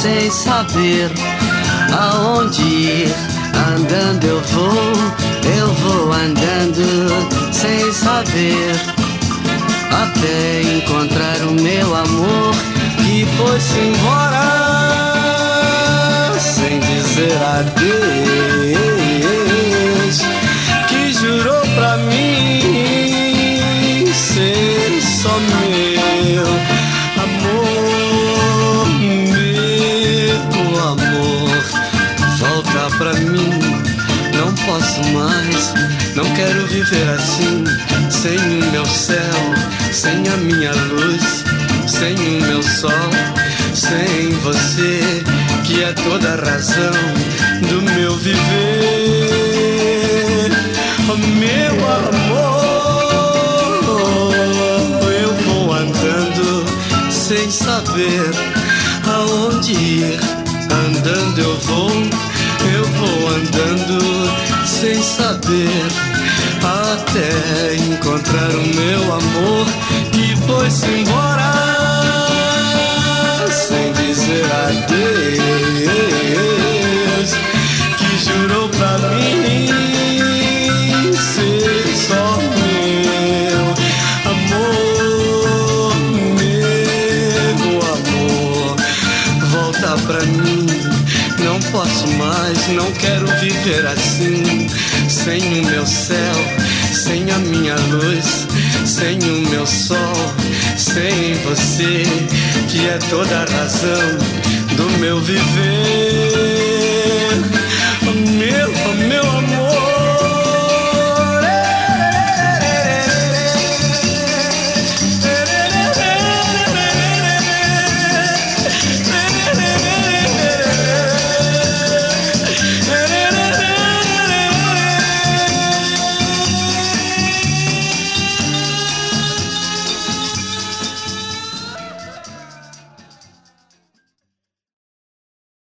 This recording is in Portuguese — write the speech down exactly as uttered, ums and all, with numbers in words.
sem saber aonde ir. Andando eu vou, eu vou andando sem saber, até encontrar o meu amor que foi-se embora sem dizer adeus, que jurou pra mim ser só meu amor, meu amor. Volta pra mim, não posso mais, não quero viver assim, sem o meu céu, sem a minha luz, sem o meu sol, sem você, que é toda a razão do meu viver. Oh, meu amor, eu vou andando sem saber aonde ir. Andando eu vou, eu vou andando sem saber, até encontrar o meu amor que foi-se embora sem dizer adeus, que jurou pra mim ser só meu amor, meu amor. Volta pra mim, não posso mais, não quero viver assim, sem o meu céu, sem a minha luz, sem o meu sol, sem você, que é toda a razão do meu viver.